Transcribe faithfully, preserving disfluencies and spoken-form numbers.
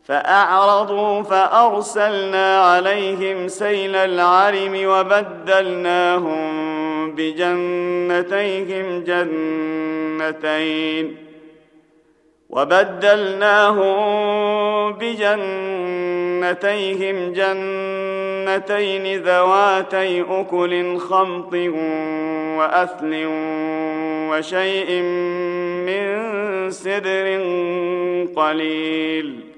فأعرضوا فأرسلنا عليهم سيل العرم وبدلناهم بجنتيهم جنتين وبدلناهم بجنتيهم جنتين ذواتي أكل خمط وأثل وشيء من سدر قليل